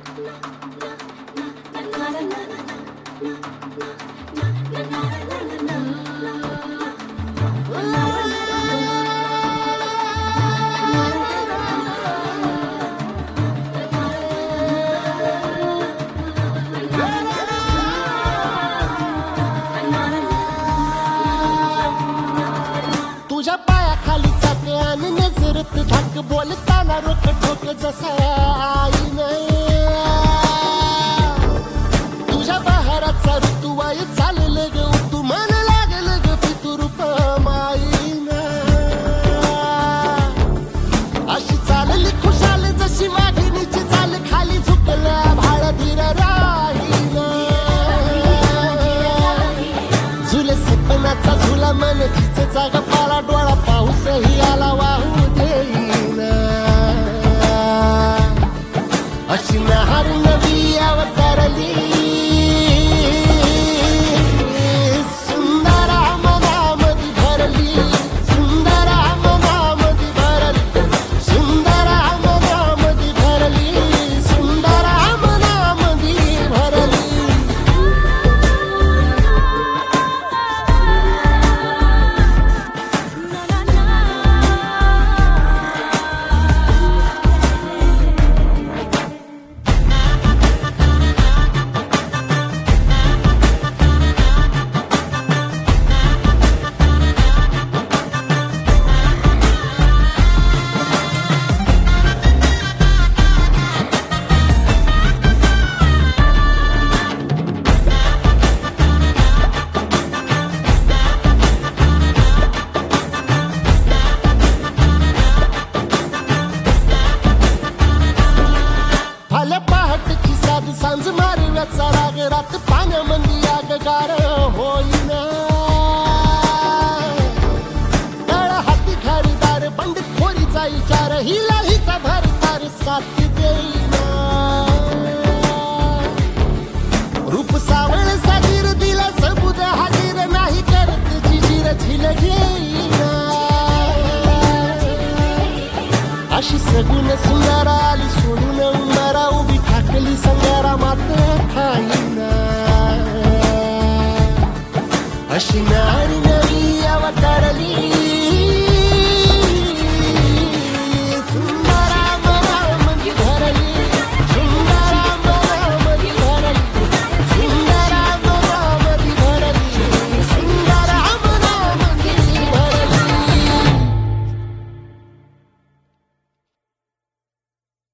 तुझ्या पायाखाली चाके आणि नजरत धाक बोलताना रोक ठोक जसा आईनं तुझ्या बहाराचा ऋतू वाय चाललं ग तू मन लागलं ग पितुरूप माईनं अशी चालली खुशाल जशी वाघिणीची चाल खाली झुकल्या भाळ धीर राहीनं झुले सपनाचा झुला मन खिचेचा गप्पाला डोळा पाऊसही आला वाहू देईना अशी नहार नवी अवतरली सुंदर मनामधी भरली सुंदर मनामधी भरली सुंदर मनामधी भरली सुंदर मनामधी भरली भले पहाटची साधी सांज मारव्याचा राग रात पाण्यामंदी आगगार होईना तळ हाती घरदार बंडीत खोरीचा विचार हिला हिचा भरतार साथ देईना रूप सावळ सागीर दिला सबुद हाजीर नाही करत जिजीर झिल घेईना अशी सगुण सुंदर आली सोडून उंबरा उभी ठाकली संगारा मात्र खाईना अशी ना